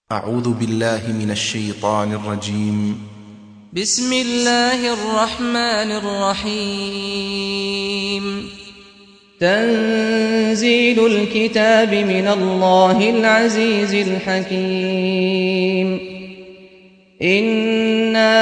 أعوذ بالله من الشيطان الرجيم. بسم الله الرحمن الرحيم. تنزيل الكتاب من الله العزيز الحكيم. إنا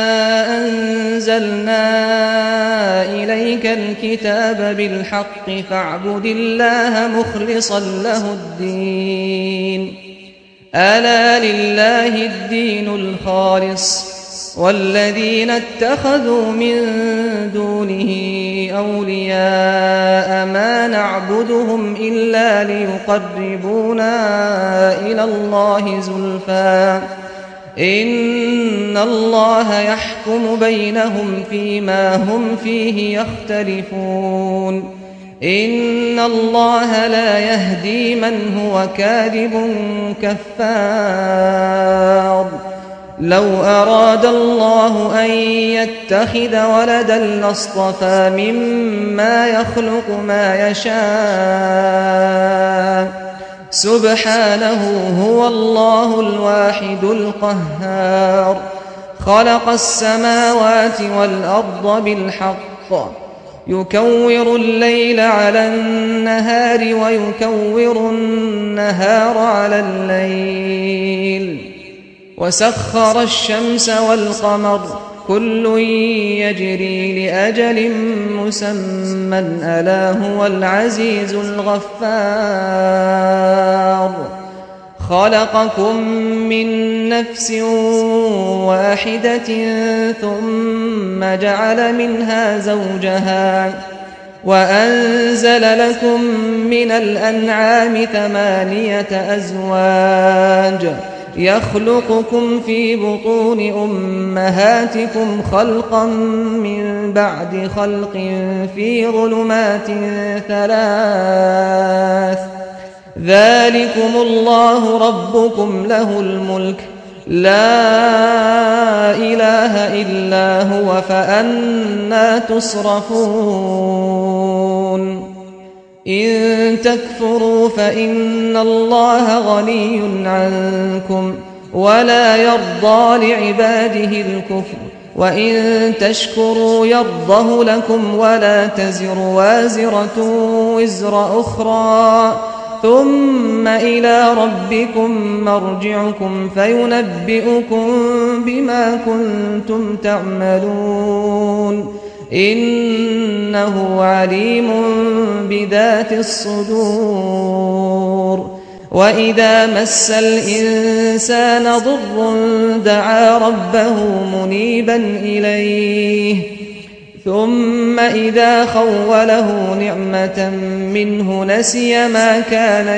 أنزلنا إليك الكتاب بالحق فاعبد الله مخلصا له الدين. ألا لله الدين الخالص والذين اتخذوا من دونه أولياء ما نعبدهم إلا ليقربونا إلى الله زلفى إن الله يحكم بينهم فيما هم فيه يختلفون. إن الله لا يهدي من هو كاذب كفار. لو أراد الله أن يتخذ ولدا لاصطفى مما يخلق ما يشاء سبحانه هو الله الواحد القهار. خلق السماوات والأرض بالحق يكور الليل على النهار ويكور النهار على الليل وسخر الشمس والقمر كل يجري لأجل مسمى ألا هو العزيز الغفار. خلقكم من نفس واحدة ثم جعل منها زوجها وأنزل لكم من الأنعام 8 أزواج يخلقكم في بطون أمهاتكم خلقا من بعد خلق في ظلمات 3 ذلكم الله ربكم له الملك لا إله إلا هو فأنى تصرفون. إن تكفروا فإن الله غني عنكم ولا يرضى لعباده الكفر وإن تشكروا يرضه لكم ولا تزر وازرة وزر أخرى ثم إلى ربكم مرجعكم فينبئكم بما كنتم تعملون. إنه عليم بذات الصدور. وإذا مس الإنسان ضر دعا ربه منيبا إليه ثم إذا خوله نعمة منه نسي ما كان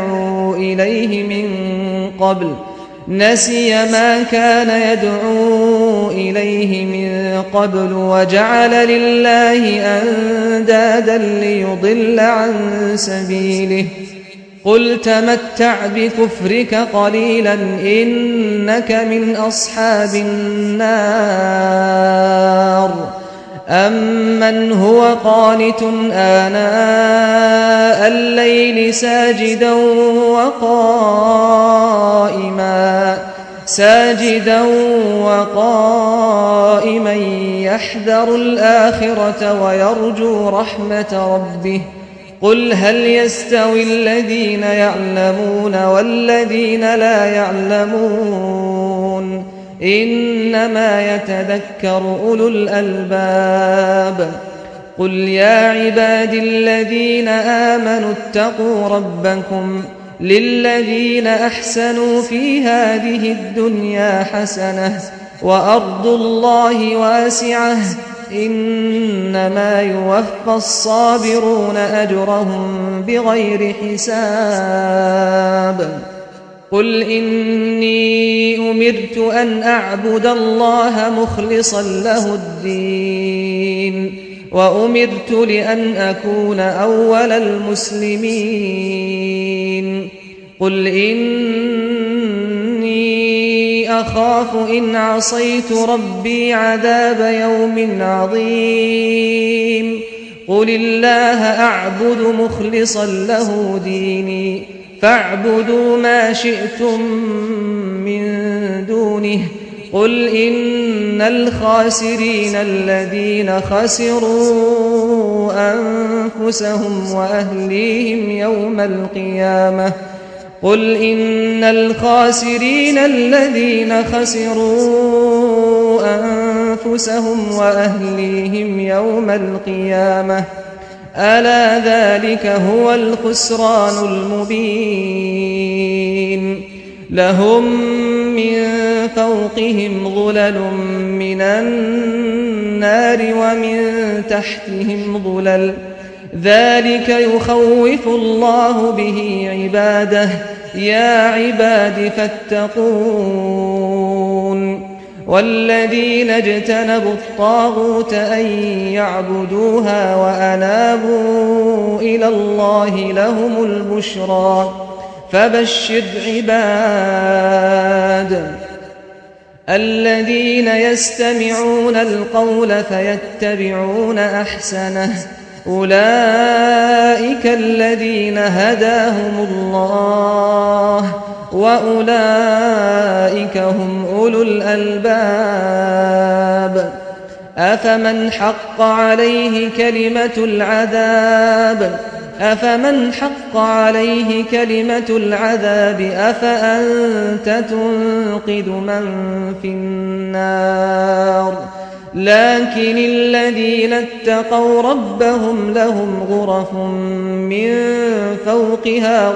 يدعو إليه من قبل وجعل لله أندادا ليضل عن سبيله. قل تمتع بكفرك قليلا إنك من أصحاب النار. أمن هو قانت آناء الليل ساجدا وقائما يحذر الآخرة ويرجو رحمة ربه. قل هل يستوي الذين يعلمون والذين لا يعلمون إنما يتذكر أولو الألباب. قل يا عبادي الذين آمنوا اتقوا ربكم للذين أحسنوا في هذه الدنيا حسنة وأرض الله واسعة إنما يوفى الصابرون أجرهم بغير حساب. قل إني أمرت أن أعبد الله مخلصا له الدين وأمرت لأن أكون أول المسلمين. قل إني أخاف إن عصيت ربي عذاب يوم عظيم. قل الله أعبد مخلصا له ديني فاعبدوا ما شئتم من دونه قل إن الخاسرين الذين خسروا أنفسهم وأهليهم يوم القيامة قل إن الخاسرين الذين خسروا أنفسهم وأهليهم يوم القيامة ألا ذلك هو الخسران المبين لهم من فوقهم ظلل من النار ومن تحتهم ظلل ذلك يخوف الله به عباده يا عباد فاتقون والذين اجتنبوا الطاغوت أن يعبدوها وأنابوا إلى الله لهم البشرى فبشر عباد الذين يستمعون القول فيتبعون أحسنه أولئك الذين هداهم الله وأولئك هم أولو الألباب أفمن حق عليه كلمة العذاب أفأنت تنقذ من في النار لكن الذين اتقوا ربهم لهم غرف من فوقها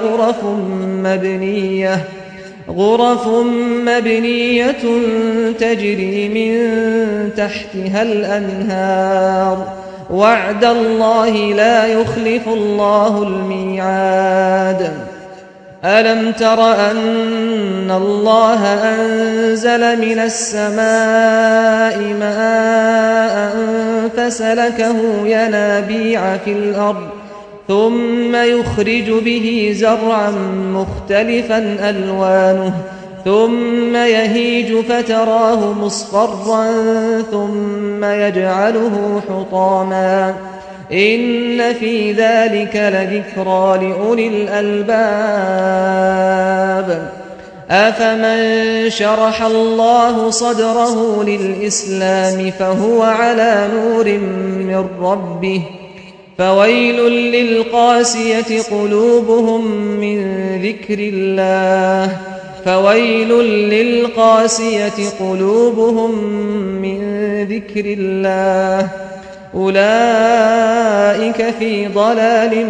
غرف مبنية تجري من تحتها الأنهار وعد الله لا يخلف الله الميعاد ألم تر أن الله أنزل من السماء ماء فسلكه ينابيع في الأرض ثم يخرج به زرعا مختلفا ألوانه ثم يهيج فتراه مصفرا ثم يجعله حطاما إن في ذلك لذكرى لأولي الألباب أفمن شرح الله صدره للإسلام فهو على نور من ربه فويل للقاسية قلوبهم من ذكر الله أولئك في ضلال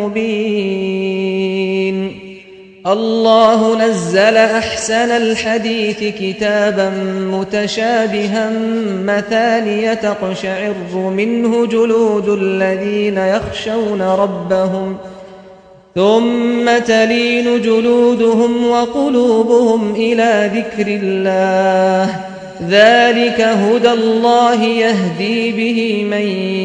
مبين الله نزل أحسن الحديث كتابا متشابها مثانية تقشعر منه جلود الذين يخشون ربهم ثم تلين جلودهم وقلوبهم إلى ذكر الله ذلك هدى الله يهدي به من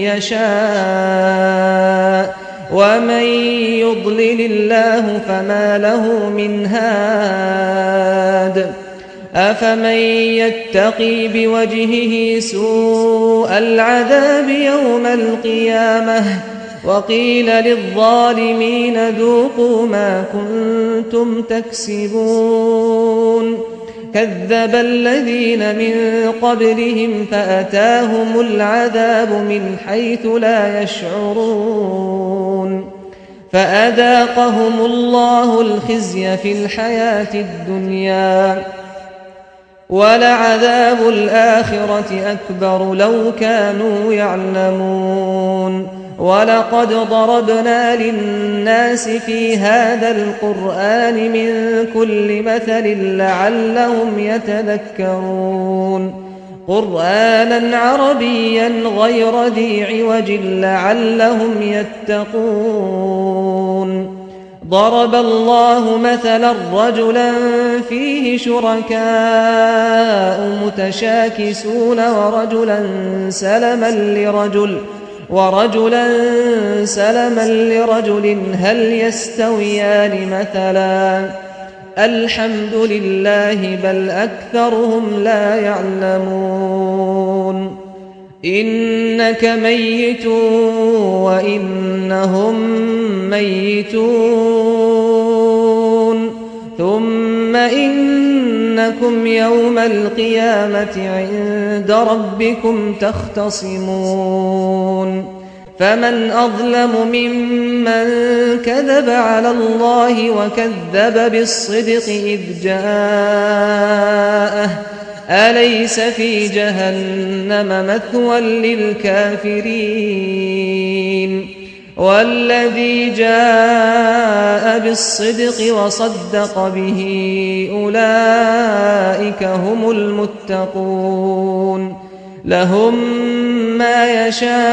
يشاء ومن يضلل الله فما له من هاد أفمن يتقي بوجهه سوء العذاب يوم القيامة وقيل للظالمين ذوقوا ما كنتم تكسبون كذب الذين من قبلهم فأتاهم العذاب من حيث لا يشعرون فأذاقهم الله الخزي في الحياة الدنيا ولعذاب الآخرة أكبر لو كانوا يعلمون ولقد ضربنا للناس في هذا القرآن من كل مثل لعلهم يتذكرون قرآنا عربيا غير ذي عوج لعلهم يتقون ضرب الله مثلا رجلا فيه شركاء متشاكسون ورجلا سلما لرجل هل يستويان مثلا الحمد لله بل أكثرهم لا يعلمون إنك ميت وإنهم ميتون ثم إنكم يوم القيامة عند ربكم تختصمون فمن أظلم ممن كذب على الله وكذب بالصدق إذ جاءه أليس في جهنم مثوى للكافرين والذي جاء بالصدق وصدق به أولئك هم المتقون لهم ما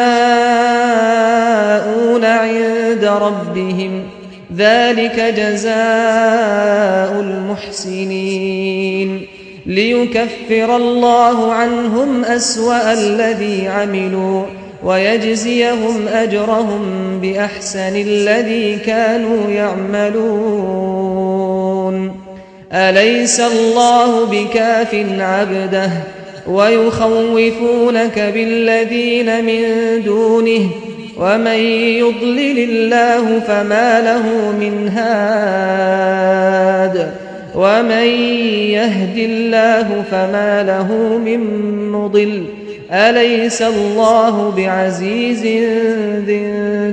يشاءون عند ربهم ذلك جزاء المحسنين ليكفر الله عنهم أسوأ الذي عملوا ويجزيهم أجرهم بأحسن الذي كانوا يعملون أليس الله بكاف عبده ويخوفونك بالذين من دونه ومن يضلل الله فما له من هاد ومن يهد الله فما له من مضل أليس الله بعزيز ذي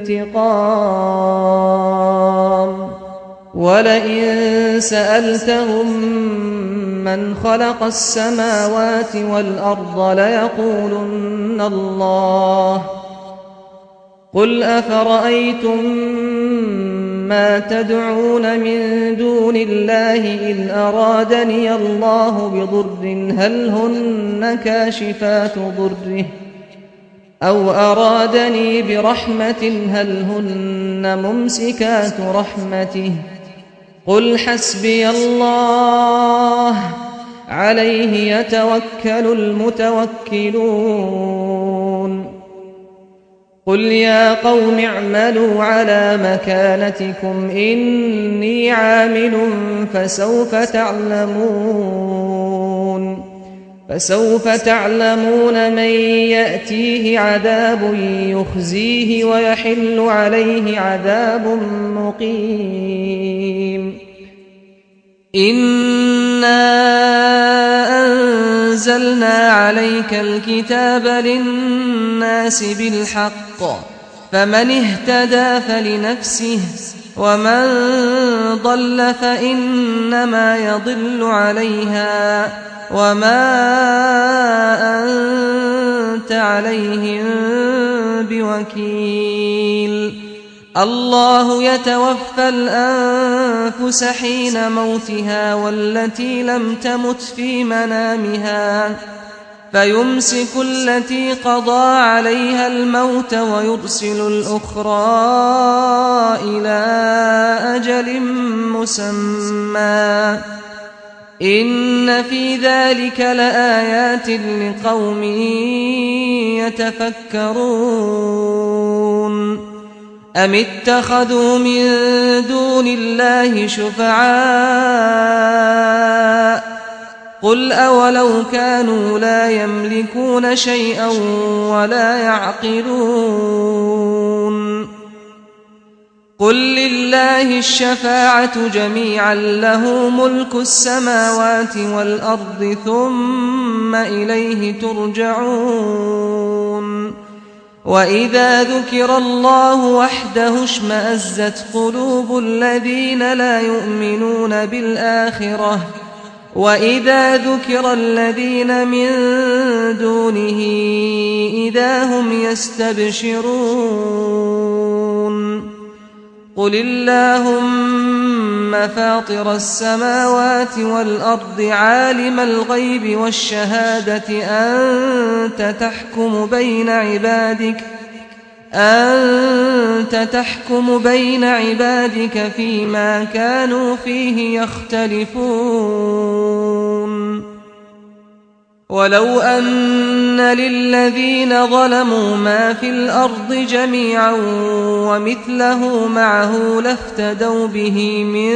انتقام ولئن سألتهم من خلق السماوات والأرض ليقولن الله قل أفرأيتم ما تدعون من دون الله إن أرادني الله بضر هل هن كاشفات ضره أو أرادني برحمة هل هن ممسكات رحمته قل حسبي الله عليه يتوكل المتوكلون قل يا قوم اعملوا على مكانتكم إني عامل فسوف تعلمون من يأتيه عذاب يخزيه ويحل عليه عذاب مقيم إنا أنزلنا عليك الكتاب للناس بالحق فمن اهتدى فلنفسه ومن ضل فإنما يضل عليها وما أنت عليهم بوكيل الله يتوفى الأنفس حين موتها والتي لم تمت في منامها فيمسك التي قضى عليها الموت ويرسل الأخرى إلى أجل مسمى إن في ذلك لآيات لقوم يتفكرون أم اتخذوا من دون الله شفعاء قل أولو كانوا لا يملكون شيئا ولا يعقلون قل لله الشفاعة جميعا له ملك السماوات والأرض ثم إليه ترجعون وإذا ذكر الله وحده اشمأزت قلوب الذين لا يؤمنون بالآخرة وإذا ذكر الذين من دونه إذا هم يستبشرون قل اللهم فاطر السماوات والأرض عالم الغيب والشهادة أنت تحكم بين عبادك فيما كانوا فيه يختلفون ولو أن للذين ظلموا ما في الأرض جميعا ومثله معه لافتدوا به من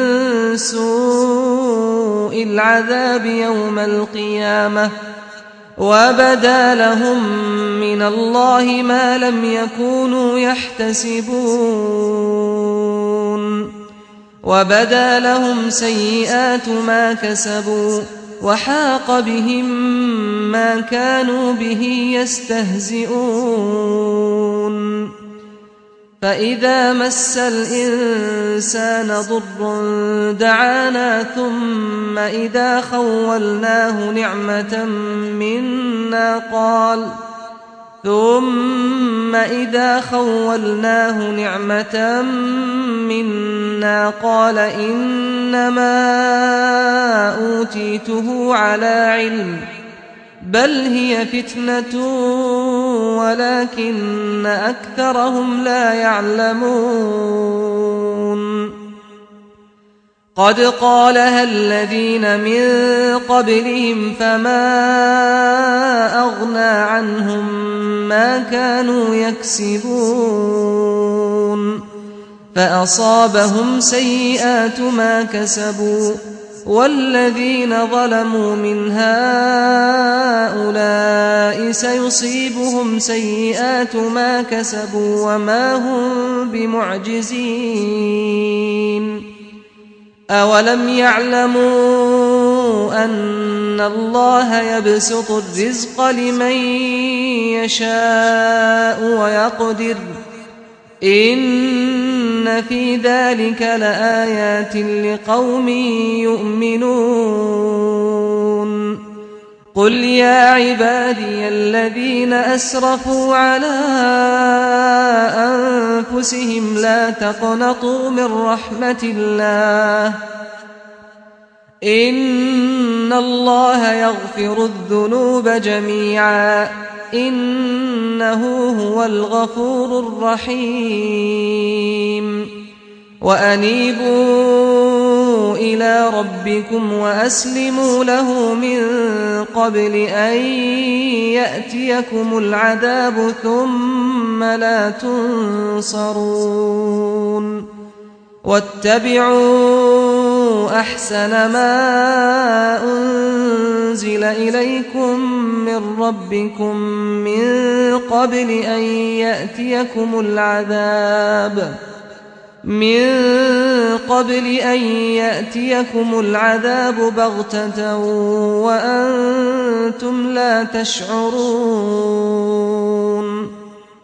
سوء العذاب يوم القيامة وبدا لهم من الله ما لم يكونوا يحتسبون وبدا لهم سيئات ما كسبوا وحاق بهم ما كانوا به يستهزئون فإذا مس الإنسان ضر دعانا ثم إذا خولناه نعمة منا قال إنما أوتيته على علم بل هي فتنة ولكن أكثرهم لا يعلمون قد قالها الذين من قبلهم فما أغنى عنهم ما كانوا يكسبون فأصابهم سيئات ما كسبوا والذين ظلموا من هؤلاء سيصيبهم سيئات ما كسبوا وما هم بمعجزين أولم يعلموا أن الله يبسط الرزق لمن يشاء ويقدر إن في ذلك لآيات لقوم يؤمنون قل يا عبادي الذين أسرفوا على أنفسهم لا تقنطوا من رحمة الله إن الله يغفر الذنوب جميعا إنه هو الغفور الرحيم وأنيبوا إلى ربكم وأسلموا له من قبل أن يأتيكم العذاب ثم لا تنصرون واتبعوا أحسن ما أنزل إليكم من ربكم من قبل أن يأتيكم العذاب بغتة وأنتم لا تشعرون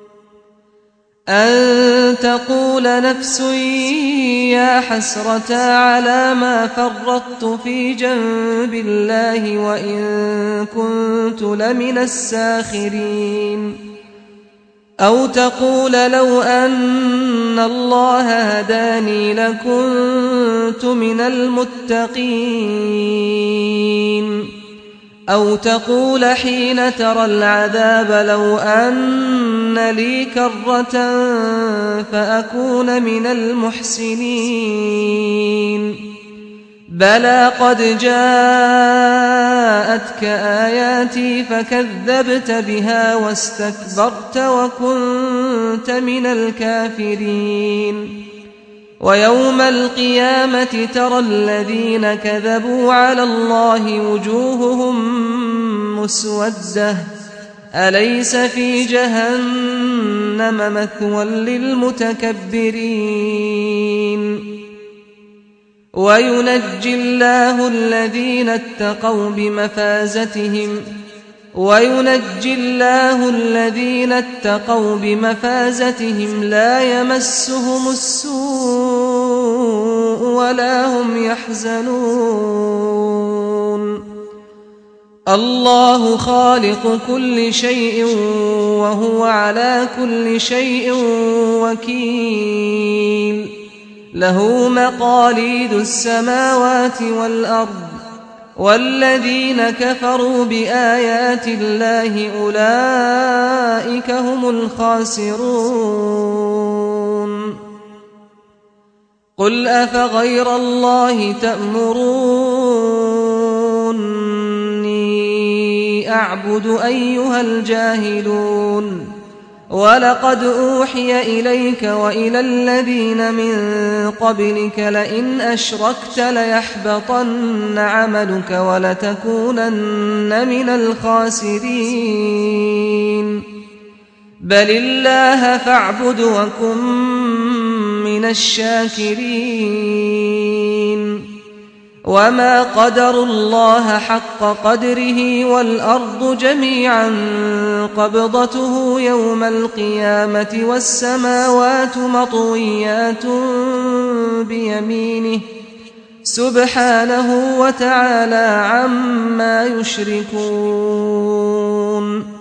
أن تقول نفس يا حسرة على ما فرطت في جنب الله وإن كنت لمن الساخرين أو تقول لو أن الله هداني لكنت من المتقين أو تقول حين ترى العذاب لو أن لي كرة فأكون من المحسنين بلى قد جاءتك آياتي فكذبت بها واستكبرت وكنت من الكافرين ويوم القيامة ترى الذين كذبوا على الله وجوههم مسودة أليس في جهنم مثوى للمتكبرين وينجي الله الذين اتقوا بمفازتهم لا يمسهم السوء ولا هم يحزنون الله خالق كل شيء وهو على كل شيء وكيل له مقاليد السماوات والأرض والذين كفروا بآيات الله أولئك هم الخاسرون قل أفغير الله تأمروني أعبد أيها الجاهلون ولقد أوحي إليك وإلى الذين من قبلك لئن أشركت ليحبطن عملك ولتكونن من الخاسرين بل الله فاعبد وكن من من الشاكرين وما قدروا الله حق قدره والأرض جميعا قبضته يوم القيامة والسماوات مطويات بيمينه سبحانه وتعالى عما يشركون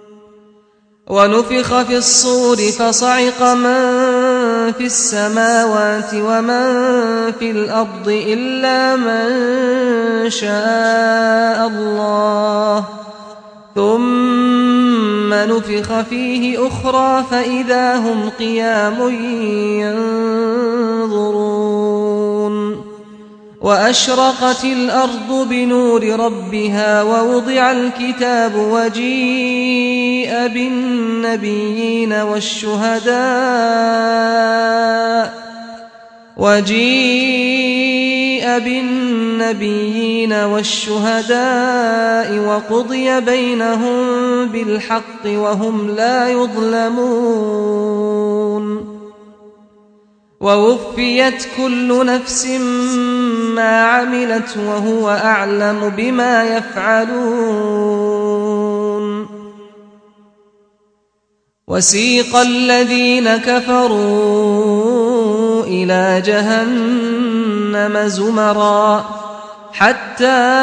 ونفخ في الصور فصعق من في السماوات ومن في الأرض إلا من شاء الله ثم نفخ فيه أخرى فإذا هم قيام ينظرون وأشرقت الأرض بنور ربها ووضع الكتاب وجيء بالنبيين والشهداء وقضي بينهم بالحق وهم لا يظلمون ووفيت كل نفس ما عملت وهو أعلم بما يفعلون وسيق الذين كفروا إلى جهنم زمرا حتى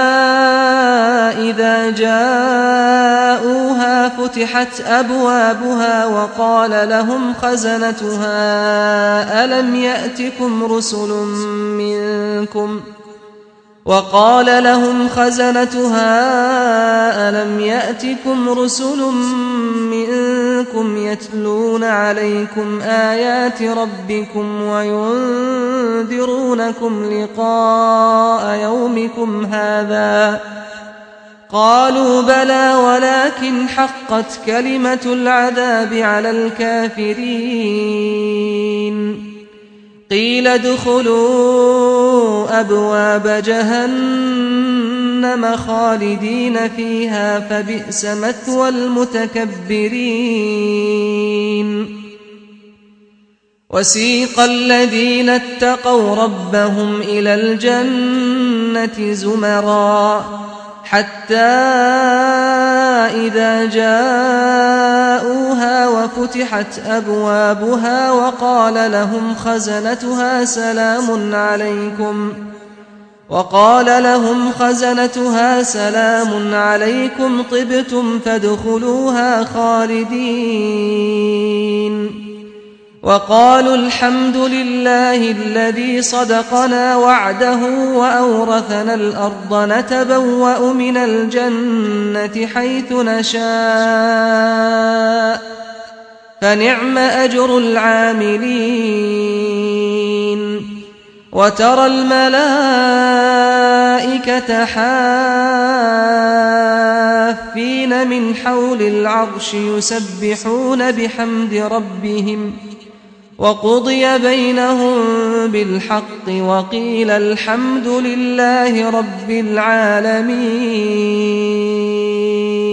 إذا جاءوها فتحت أبوابها وقال لهم خزنتها ألم يأتكم رسل منكم يتلون عليكم آيات ربكم وينذرونكم لقاء يومكم هذا قالوا بلى ولكن حقت كلمة العذاب على الكافرين قيل ادخلوا أبواب جهنم خالدين فيها فبئس مثوى المتكبرين وسيق الذين اتقوا ربهم إلى الجنة زمرا حتى إذا جاءوها وفتحت أبوابها وقال لهم خزنتها سلام عليكم طبتم فادخلوها خالدين وقالوا الحمد لله الذي صدقنا وعده وأورثنا الأرض نتبوأ من الجنة حيث نشاء فنعم أجر العاملين وترى الملائكة حافين من حول العرش يسبحون بحمد ربهم وقضي بينهم بالحق وقيل الحمد لله رب العالمين